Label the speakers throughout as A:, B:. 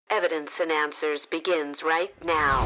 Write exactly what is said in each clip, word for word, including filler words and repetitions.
A: Evidence and Answers begins right now.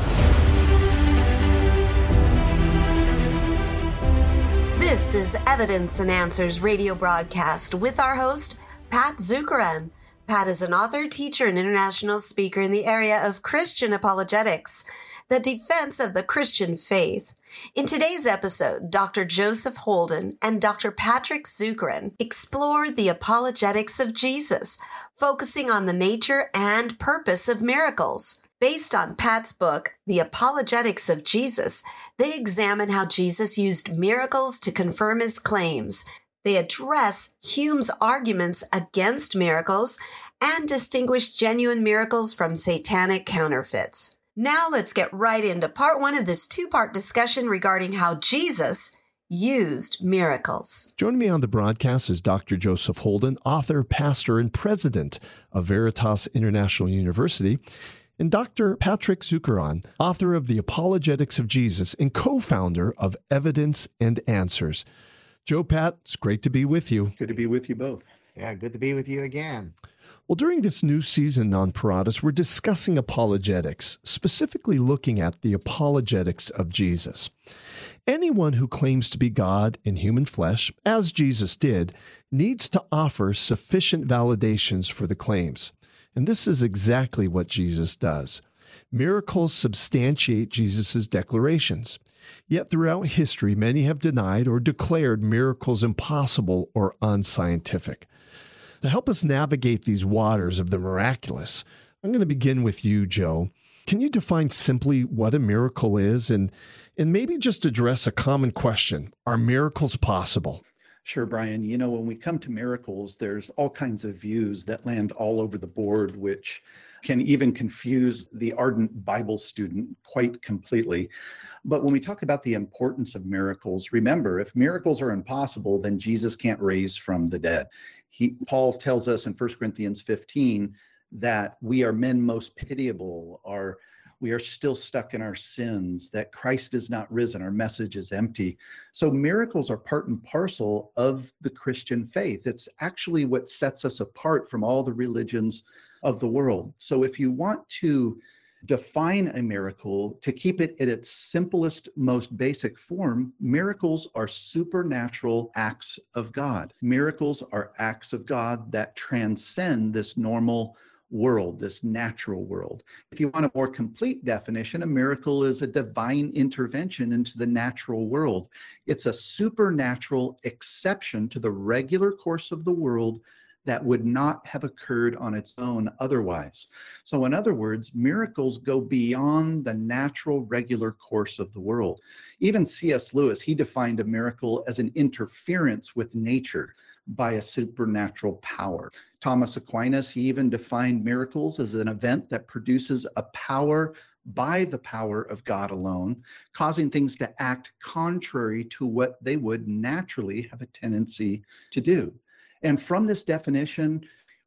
A: This is Evidence and Answers radio broadcast with our host, Pat Zukeran. Pat is an author, teacher, and international speaker in the area of Christian apologetics, the defense of the Christian faith. In today's episode, Doctor Joseph Holden and Doctor Patrick Zukeran explore the apologetics of Jesus, focusing on the nature and purpose of miracles. Based on Pat's book, The Apologetics of Jesus, they examine how Jesus used miracles to confirm his claims. They address Hume's arguments against miracles and distinguish genuine miracles from satanic counterfeits. Now let's get right into part one of this two-part discussion regarding how Jesus used miracles.
B: Joining me on the broadcast is Doctor Joseph Holden, author, pastor, and president of Veritas International University, and Doctor Patrick Zukeran, author of The Apologetics of Jesus and co-founder of Evidence and Answers. Joe, Pat, it's great to be with you.
C: Good to be with you both.
D: Yeah, good to be with you again.
B: Well, during this new season on Paratus, we're discussing apologetics, specifically looking at the apologetics of Jesus. Anyone who claims to be God in human flesh, as Jesus did, needs to offer sufficient validations for the claims. And this is exactly what Jesus does. Miracles substantiate Jesus' declarations. Yet throughout history, many have denied or declared miracles impossible or unscientific. To help us navigate these waters of the miraculous, I'm going to begin with you, Joe. Can you define simply what a miracle is and, and maybe just address a common question? Are miracles possible?
C: Sure, Brian. You know, when we come to miracles, there's all kinds of views that land all over the board, which can even confuse the ardent Bible student quite completely. But when we talk about the importance of miracles, remember, if miracles are impossible, then Jesus can't raise from the dead. He, Paul tells us in First Corinthians fifteen that we are men most pitiable, are we are still stuck in our sins, that Christ is not risen, our message is empty. So miracles are part and parcel of the Christian faith. It's actually what sets us apart from all the religions of the world. So if you want to define a miracle, to keep it in its simplest, most basic form, miracles are supernatural acts of God. Miracles are acts of God that transcend this normal world, this natural world. If you want a more complete definition, a miracle is a divine intervention into the natural world. It's a supernatural exception to the regular course of the world that would not have occurred on its own otherwise. So in other words, miracles go beyond the natural, regular course of the world. Even C S Lewis, he defined a miracle as an interference with nature by a supernatural power. Thomas Aquinas, he even defined miracles as an event that produces a power by the power of God alone, causing things to act contrary to what they would naturally have a tendency to do. And from this definition,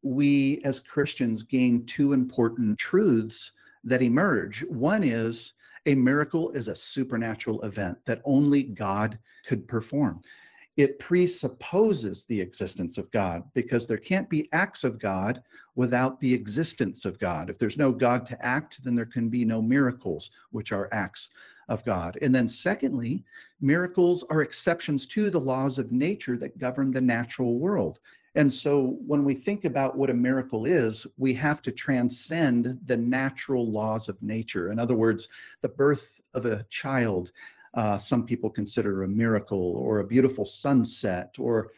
C: we as Christians gain two important truths that emerge. One is a miracle is a supernatural event that only God could perform. It presupposes the existence of God because there can't be acts of God without the existence of God. If there's no God to act, then there can be no miracles, which are acts of God. And then secondly, miracles are exceptions to the laws of nature that govern the natural world. And so when we think about what a miracle is, we have to transcend the natural laws of nature. In other words, the birth of a child, uh, some people consider a miracle, or a beautiful sunset, or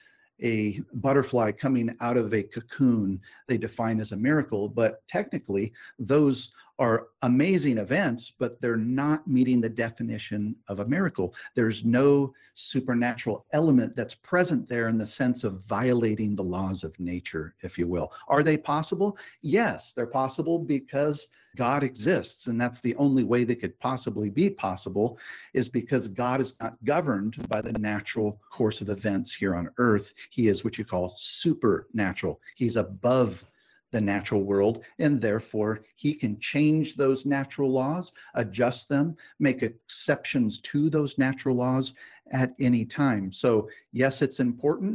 C: a butterfly coming out of a cocoon, they define as a miracle. But technically, those are amazing events, but they're not meeting the definition of a miracle. There's no supernatural element that's present there in the sense of violating the laws of nature, if you will. Are they possible? Yes, they're possible because God exists, and that's the only way they could possibly be possible, is because God is not governed by the natural course of events here on earth. He is what you call supernatural. He's above the natural world, and therefore he can change those natural laws, adjust them, make exceptions to those natural laws at any time. So yes, it's important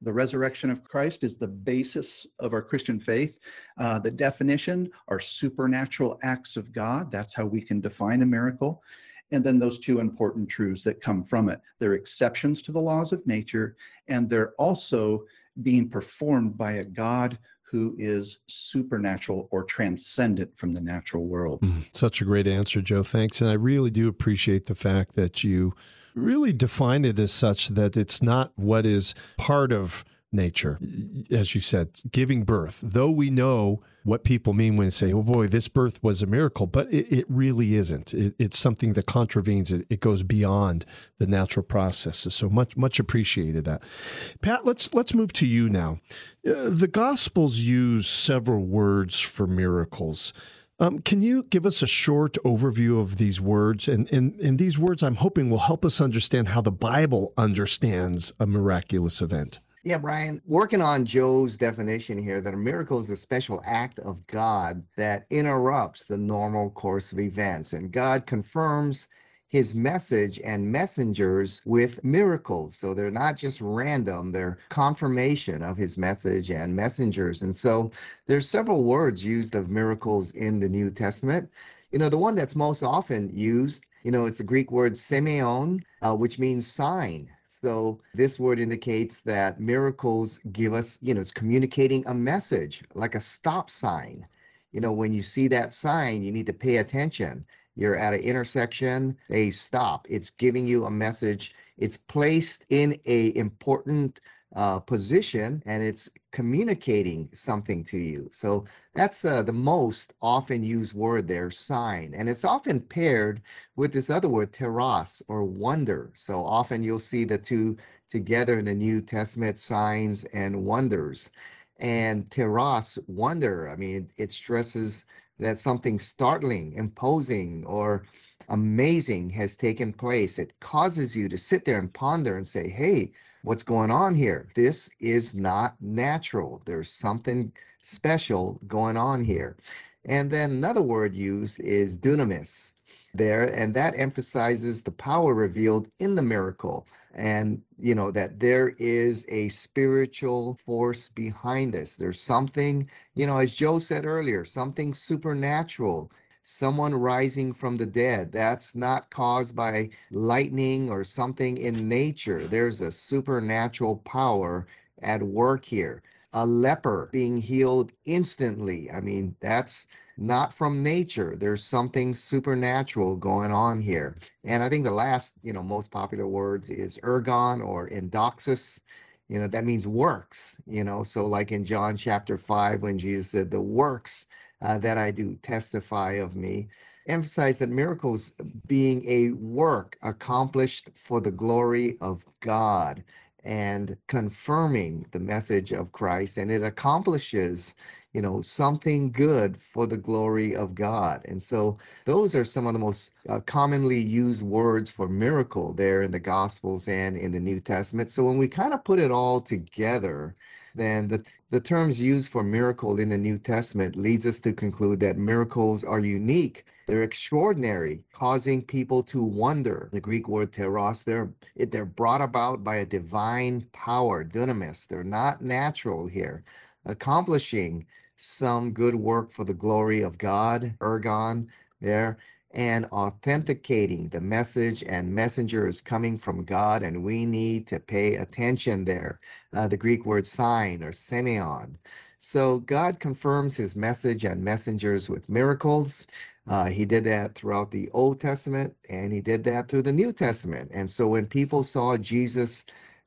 C: The resurrection of Christ is the basis of our Christian faith. Uh, the definition are supernatural acts of God. That's how we can define a miracle. And then those two important truths that come from it. They're exceptions to the laws of nature, and they're also being performed by a God who is supernatural or transcendent from the natural world.
B: Mm, such a great answer, Joe. Thanks. And I really do appreciate the fact that you really define it as such that it's not what is part of nature, as you said, giving birth, though we know what people mean when they say, oh boy, this birth was a miracle, but it, it really isn't. It, it's something that contravenes it. It goes beyond the natural processes. So much, much appreciated that. Pat, let's let's move to you now. Uh, the Gospels use several words for miracles. Um, can you give us a short overview of these words? And, and, and these words, I'm hoping, will help us understand how the Bible understands a miraculous event.
D: Yeah, Brian, working on Joe's definition here that a miracle is a special act of God that interrupts the normal course of events. And God confirms his message and messengers with miracles. So they're not just random, they're confirmation of his message and messengers. And so there's several words used of miracles in the New Testament. You know, the one that's most often used, you know, it's the Greek word semeion, uh, which means sign. So this word indicates that miracles give us, you know, it's communicating a message, like a stop sign. You know, when you see that sign, you need to pay attention. You're at an intersection, they stop. It's giving you a message. It's placed in a important uh, position, and it's communicating something to you. So that's uh, the most often used word there, sign. And it's often paired with this other word, teros, or wonder. So often you'll see the two together in the New Testament, signs and wonders. And teros, wonder, I mean, it stresses that something startling, imposing, or amazing has taken place. It causes you to sit there and ponder and say, hey, what's going on here? This is not natural. There's something special going on here. And then another word used is dunamis there, and that emphasizes the power revealed in the miracle. And, you know, that there is a spiritual force behind this. There's something, you know, as Joe said earlier, something supernatural. Someone rising from the dead. That's not caused by lightning or something in nature. There's a supernatural power at work here. A leper being healed instantly. I mean, that's not from nature. There's something supernatural going on here. And I think the last, you know, most popular words is ergon or endoxis. You know, that means works, you know, so like in John chapter five, when Jesus said, the works Uh, that I do testify of me, emphasize that miracles being a work accomplished for the glory of God and confirming the message of Christ, and it accomplishes, you know, something good for the glory of God. And so those are some of the most uh, commonly used words for miracle there in the Gospels and in the New Testament. So when we kind of put it all together, then the, the terms used for miracle in the New Testament leads us to conclude that miracles are unique. They're extraordinary, causing people to wonder. The Greek word teros, they're, they're brought about by a divine power, dunamis. They're not natural here, accomplishing some good work for the glory of God, ergon there, and authenticating the message and messenger is coming from God, and we need to pay attention there. Uh, the Greek word sign or semeion. So God confirms his message and messengers with miracles. Uh, he did that throughout the Old Testament, and he did that through the New Testament. And so when people saw Jesus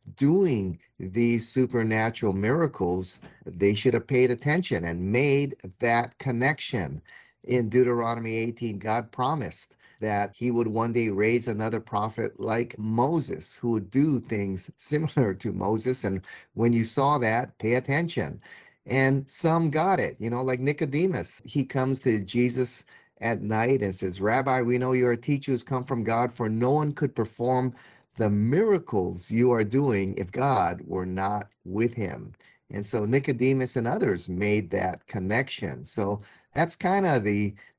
D: doing these supernatural miracles, they should have paid attention and made that connection. In Deuteronomy eighteen, God promised that he would one day raise another prophet like Moses, who would do things similar to Moses. And when you saw that, pay attention. And some got it, you know, like Nicodemus. He comes to Jesus at night and says, Rabbi, we know you're a teacher who's come from God, for no one could perform the miracles you are doing if God were not with him. And so Nicodemus and others made that connection. So that's kind of the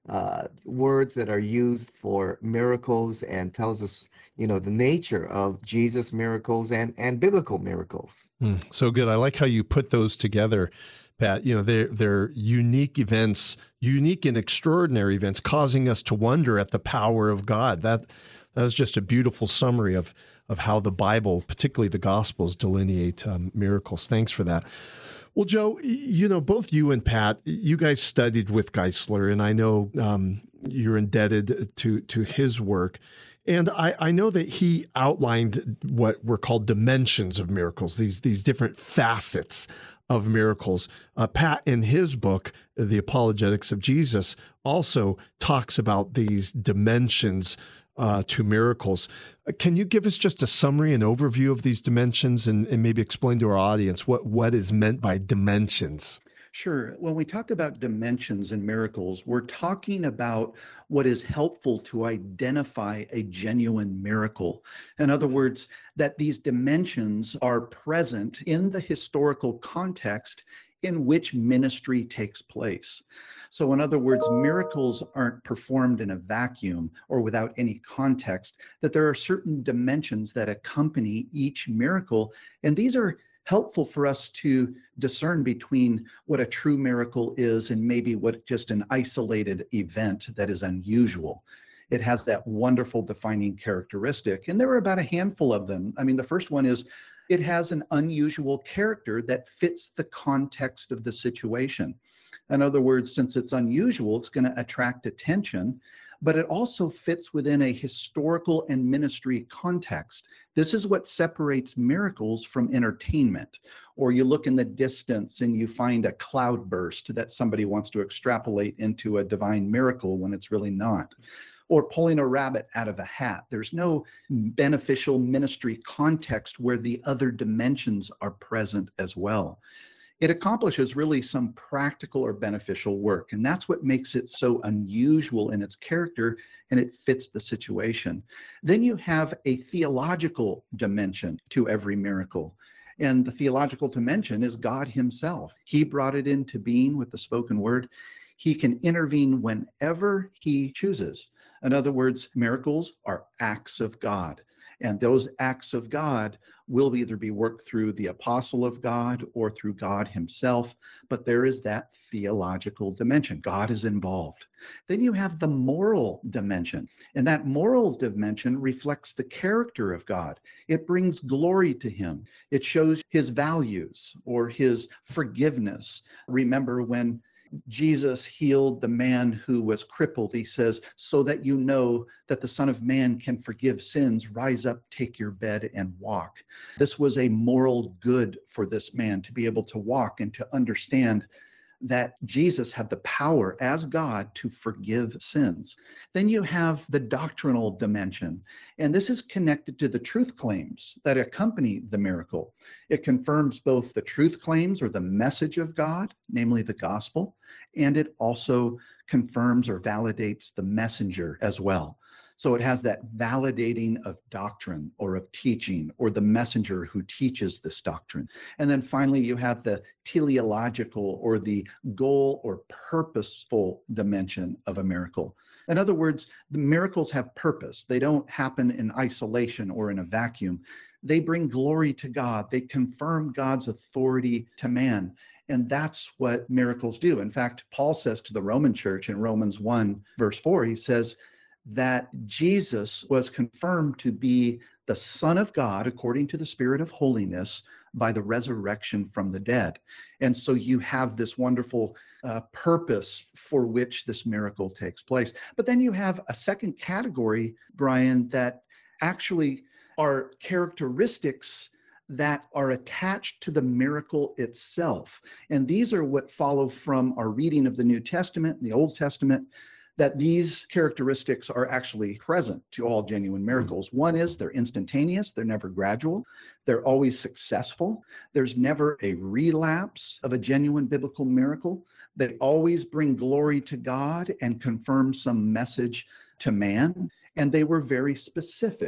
D: uh, words that are used for miracles and tells us, you know, the nature of Jesus' miracles and, and biblical miracles.
B: Mm, so good. I like how you put those together, Pat. You know, they're, they're unique events, unique and extraordinary events, causing us to wonder at the power of God. That that was just a beautiful summary of, of how the Bible, particularly the Gospels, delineate um, miracles. Thanks for that. Well, Joe, you know, both you and Pat, you guys studied with Geisler, and I know um, you're indebted to to his work. And I, I know that he outlined what were called dimensions of miracles, these these different facets of miracles. Uh, Pat, in his book, The Apologetics of Jesus, also talks about these dimensions uh, to miracles. Can you give us just a summary and overview of these dimensions and, and maybe explain to our audience what, what is meant by dimensions?
C: Sure. When we talk about dimensions and miracles, we're talking about what is helpful to identify a genuine miracle. In other words, that these dimensions are present in the historical context in which ministry takes place. So in other words, miracles aren't performed in a vacuum or without any context, that there are certain dimensions that accompany each miracle. And these are helpful for us to discern between what a true miracle is and maybe what just an isolated event that is unusual. It has that wonderful defining characteristic, and there are about a handful of them. I mean, the first one is it has an unusual character that fits the context of the situation. In other words, since it's unusual, it's going to attract attention, but it also fits within a historical and ministry context. This is what separates miracles from entertainment. Or you look in the distance and you find a cloudburst that somebody wants to extrapolate into a divine miracle when it's really not. Or pulling a rabbit out of a hat. There's no beneficial ministry context where the other dimensions are present as well. It accomplishes really some practical or beneficial work, and that's what makes it so unusual in its character, and it fits the situation. Then you have a theological dimension to every miracle, and the theological dimension is God himself. He brought it into being with the spoken word. He can intervene whenever he chooses. In other words, miracles are acts of God. And those acts of God will either be worked through the apostle of God or through God himself. But there is that theological dimension. God is involved. Then you have the moral dimension. And that moral dimension reflects the character of God. It brings glory to him. It shows his values or his forgiveness. Remember when Jesus healed the man who was crippled, he says, so that you know that the Son of Man can forgive sins, rise up, take your bed and walk. This was a moral good for this man to be able to walk and to understand that Jesus had the power as God to forgive sins. Then you have the doctrinal dimension, and this is connected to the truth claims that accompany the miracle. It confirms both the truth claims or the message of God, namely the gospel, and it also confirms or validates the messenger as well. So it has that validating of doctrine or of teaching or the messenger who teaches this doctrine. And then finally, you have the teleological or the goal or purposeful dimension of a miracle. In other words, the miracles have purpose. They don't happen in isolation or in a vacuum. They bring glory to God. They confirm God's authority to man. And that's what miracles do. In fact, Paul says to the Roman church in Romans one, verse four, he says, that Jesus was confirmed to be the Son of God according to the Spirit of holiness by the resurrection from the dead. And so you have this wonderful uh, purpose for which this miracle takes place. But then you have a second category, Brian, that actually are characteristics that are attached to the miracle itself. And these are what follow from our reading of the New Testament and the Old Testament, that these characteristics are actually present to all genuine miracles. One is they're instantaneous, they're never gradual, they're always successful. There's never a relapse of a genuine biblical miracle. They always bring glory to God and confirm some message to man. And they were very specific.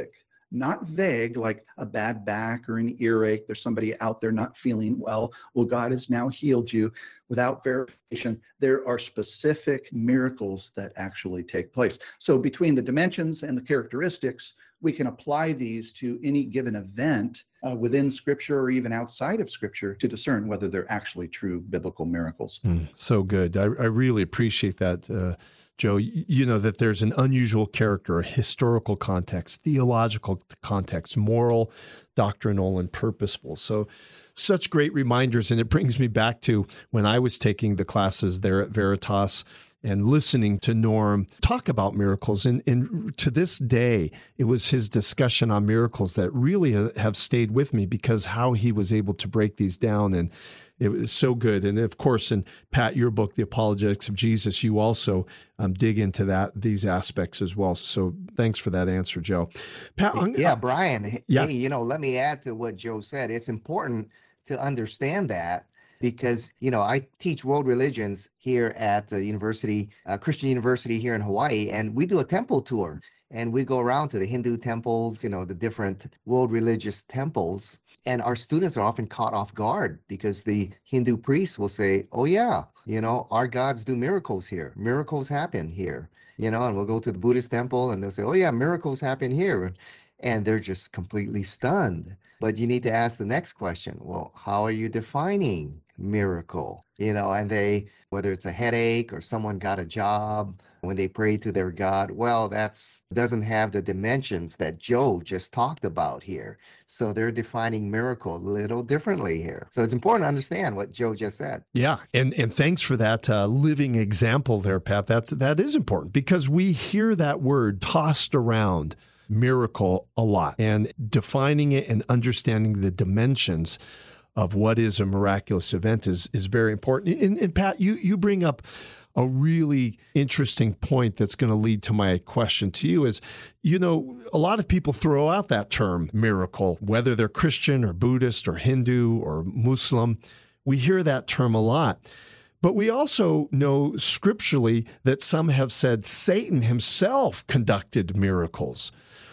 C: not vague, like a bad back or an earache. There's somebody out there not feeling well. Well, God has now healed you. Without verification, there are specific miracles that actually take place. So between the dimensions and the characteristics, we can apply these to any given event uh, within Scripture or even outside of Scripture to discern whether they're actually true biblical miracles.
B: Mm, so good. I, I really appreciate that, uh, Joe. You know, that there's an unusual character, a historical context, theological context, moral, doctrinal, and purposeful. So such great reminders. And it brings me back to when I was taking the classes there at Veritas and listening to Norm talk about miracles. And, and to this day, it was his discussion on miracles that really have stayed with me, because how he was able to break these down. And it was so good. And of course, in Pat, your book, The Apologetics of Jesus, you also um, dig into that, these aspects as well. So thanks for that answer, Joe. Pat, I'm,
D: yeah, Brian,
B: yeah.
D: Hey, you know, let me add to what Joe said. It's important to understand that, because, you know, I teach world religions here at the university, uh, Christian University here in Hawaii, and we do a temple tour, and we go around to the Hindu temples, you know, the different world religious temples. And our students are often caught off guard because the Hindu priests will say, oh, yeah, you know, our gods do miracles here. Miracles happen here, you know, and we'll go to the Buddhist temple and they'll say, oh, yeah, miracles happen here. And they're just completely stunned. But you need to ask the next question. Well, how are you defining miracle? You know, and they, whether it's a headache or someone got a job, when they pray to their God, well, that's doesn't have the dimensions that Joe just talked about here. So they're defining miracle a little differently here. So it's important to understand what Joe just said.
B: Yeah, and and thanks for that uh, living example there, Pat. That's that is important, because we hear that word tossed around, miracle, a lot, and defining it and understanding the dimensions of what is a miraculous event is is very important. And, and Pat, you you bring up a really interesting point that's going to lead to my question to you is, you know, a lot of people throw out that term miracle, whether they're Christian or Buddhist or Hindu or Muslim. We hear that term a lot. But we also know scripturally that some have said Satan himself conducted miracles.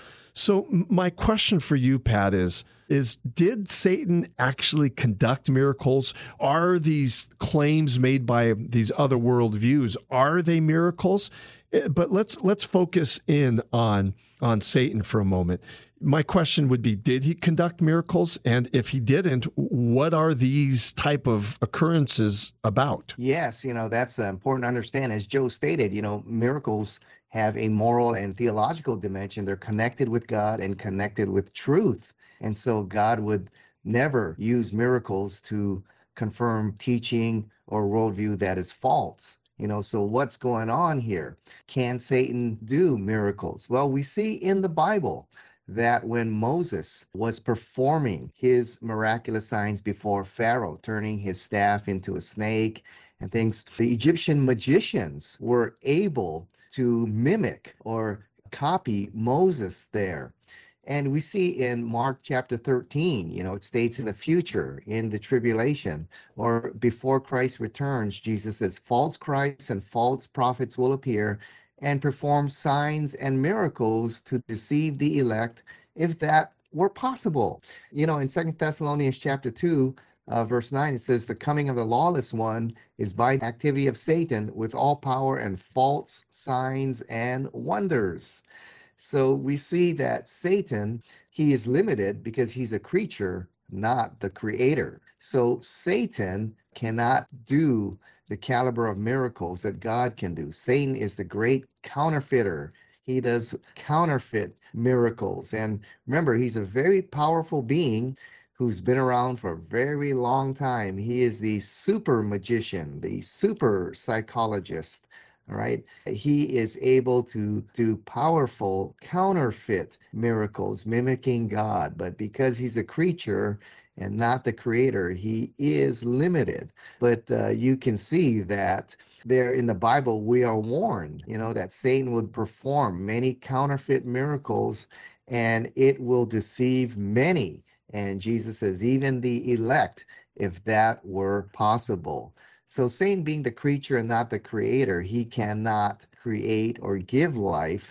B: So my question for you, Pat, is, is did Satan actually conduct miracles? Are these claims made by these other worldviews, are they miracles? But let's let's focus in on, on Satan for a moment. My question would be, did he conduct miracles? And if he didn't, what are these type of occurrences about?
D: Yes, you know, that's uh, important to understand. As Joe stated, you know, miracles have a moral and theological dimension. They're connected with God and connected with truth. And so God would never use miracles to confirm teaching or worldview that is false. You know, so what's going on here? Can Satan do miracles? Well, we see in the Bible that when Moses was performing his miraculous signs before Pharaoh, turning his staff into a snake and things, the Egyptian magicians were able to mimic or copy Moses there. And we see in Mark chapter thirteen, you know, it states in the future, in the tribulation, or before Christ returns, Jesus says, false Christs and false prophets will appear and perform signs and miracles to deceive the elect, if that were possible. You know, in Second Thessalonians chapter two, uh, verse nine, it says, the coming of the lawless one is by activity of Satan with all power and false signs and wonders. So we see that Satan, he is limited because he's a creature, not the creator. So Satan cannot do the caliber of miracles that God can do. Satan is the great counterfeiter. He does counterfeit miracles. And remember, he's a very powerful being who's been around for a very long time. He is the super magician, the super psychologist. All right. He is able to do powerful counterfeit miracles, mimicking God. But because he's a creature and not the creator, he is limited. But uh, you can see that there in the Bible, we are warned, you know, that Satan would perform many counterfeit miracles and it will deceive many. And Jesus says, even the elect, if that were possible. So Satan being the creature and not the creator, he cannot create or give life.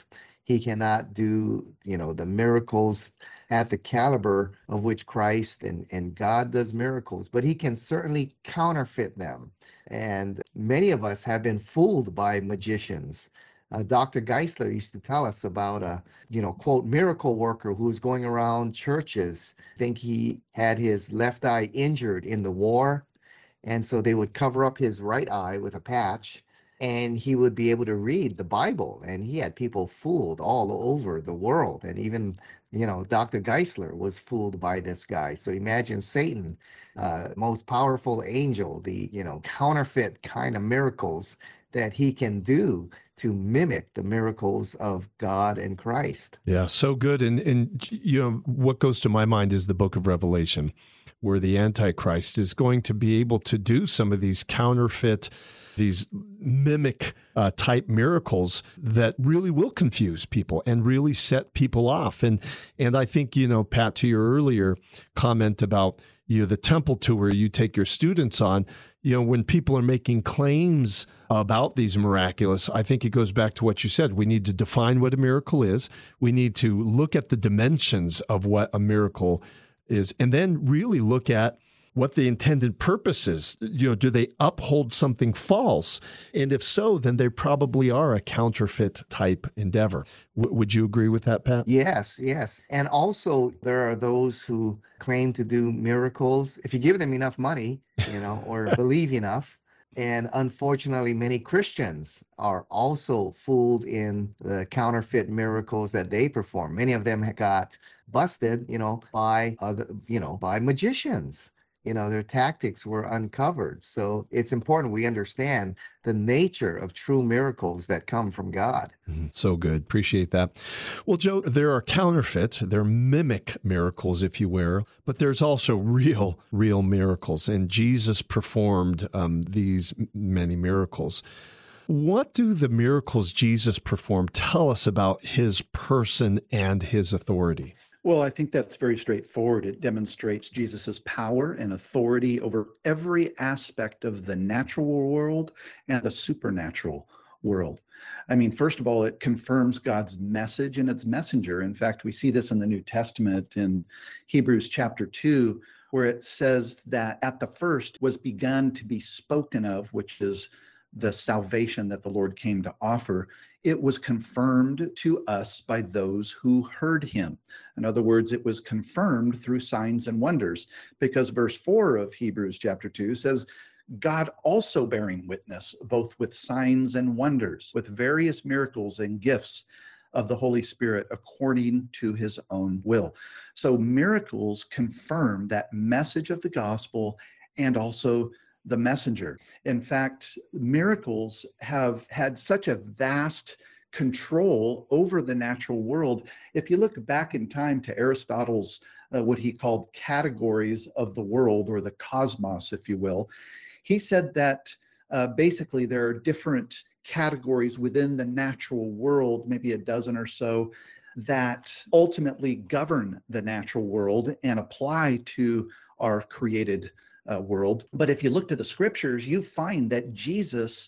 D: He cannot do, you know, the miracles at the caliber of which Christ and, and God does miracles, but he can certainly counterfeit them. And many of us have been fooled by magicians. Uh, Doctor Geisler used to tell us about a, you know, quote, miracle worker who was going around churches. I think he had his left eye injured in the war. And so they would cover up his right eye with a patch, and he would be able to read the Bible. And he had people fooled all over the world. And even, you know, Doctor Geisler was fooled by this guy. So imagine Satan, uh, most powerful angel, the, you know, counterfeit kind of miracles that he can do to mimic the miracles of God and Christ.
B: Yeah, so good. And, and you know, what goes to my mind is the book of Revelation, where the Antichrist is going to be able to do some of these counterfeit, these mimic uh, type miracles that really will confuse people and really set people off. And and I think, you know, Pat, to your earlier comment about, you know, the temple tour you take your students on, you know, when people are making claims about these miraculous, I think it goes back to what you said. We need to define what a miracle is. We need to look at the dimensions of what a miracle is, and then really look at what the intended purpose is. You know, do they uphold something false? And if so, then they probably are a counterfeit type endeavor. W- would you agree with that, Pat?
D: Yes, yes. And also there are those who claim to do miracles if you give them enough money, you know, or believe enough. And unfortunately, many Christians are also fooled in the counterfeit miracles that they perform. Many of them got busted, you know, by other, you know, by magicians. You know, their tactics were uncovered. So it's important we understand the nature of true miracles that come from God.
B: Mm, so good. Appreciate that. Well, Joe, there are counterfeit, there are mimic miracles, if you will, but there's also real, real miracles. And Jesus performed um, these many miracles. What do the miracles Jesus performed tell us about his person and his authority?
C: Well, I think that's very straightforward. It demonstrates Jesus's power and authority over every aspect of the natural world and the supernatural world. I mean, first of all, it confirms God's message and its messenger. In fact, we see this in the New Testament in Hebrews chapter two, where it says that at the first was begun to be spoken of, which is the salvation that the Lord came to offer. It was confirmed to us by those who heard him. In other words, it was confirmed through signs and wonders, because verse four of Hebrews chapter two says, God also bearing witness, both with signs and wonders, with various miracles and gifts of the Holy Spirit according to his own will. So miracles confirm that message of the gospel and also the messenger. In fact, miracles have had such a vast control over the natural world. If you look back in time to Aristotle's, uh, what he called categories of the world, or the cosmos, if you will, he said that uh, basically there are different categories within the natural world, maybe a dozen or so, that ultimately govern the natural world and apply to our created Uh, world. But if you look to the scriptures, you find that Jesus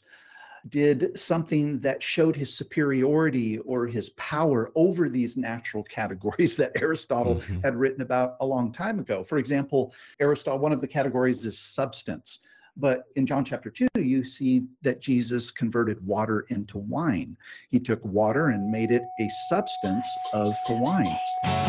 C: did something that showed his superiority or his power over these natural categories that Aristotle mm-hmm. had written about a long time ago. For example, Aristotle, one of the categories is substance. But in John chapter two, you see that Jesus converted water into wine. He took water and made it a substance of the wine.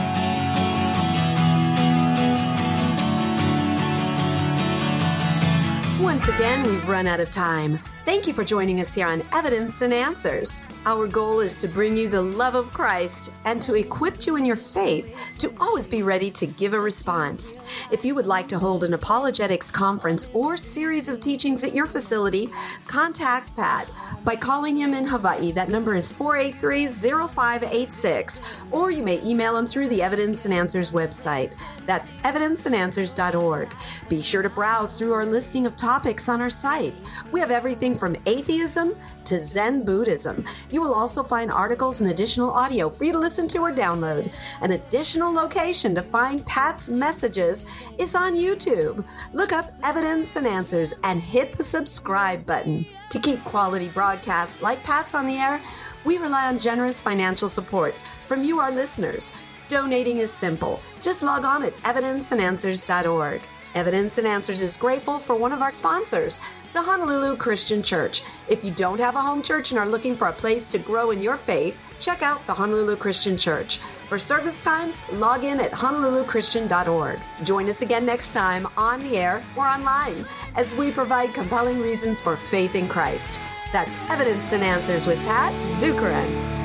A: Once again, we've run out of time. Thank you for joining us here on Evidence and Answers. Our goal is to bring you the love of Christ and to equip you in your faith to always be ready to give a response. If you would like to hold an apologetics conference or series of teachings at your facility, contact Pat by calling him in Hawaii. That number is four eight three, zero five eight six, or you may email him through the Evidence and Answers website. That's evidence and answers dot org. Be sure to browse through our listing of topics on our site. We have everything from atheism to Zen Buddhism. You will also find articles and additional audio for you to listen to or download. An additional location to find Pat's messages is on YouTube. Look up Evidence and Answers and hit the subscribe button. To keep quality broadcasts like Pat's on the air, we rely on generous financial support from you, our listeners. Donating is simple. Just log on at evidence and answers dot org. Evidence and Answers is grateful for one of our sponsors, the Honolulu Christian Church. If you don't have a home church and are looking for a place to grow in your faith, check out the Honolulu Christian Church. For service times, log in at honolulu christian dot org. Join us again next time on the air or online as we provide compelling reasons for faith in Christ. That's Evidence and Answers with Pat Zukeran.